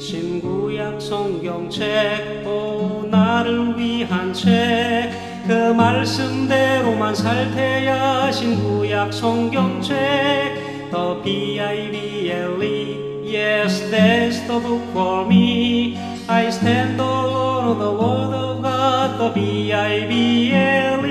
신구약 성경책 또 나를 위한 책 그 말씀대로만 살 테야 신구약 성경책 The Bible Yes that's the book for me I stand alone on the word of God The Bible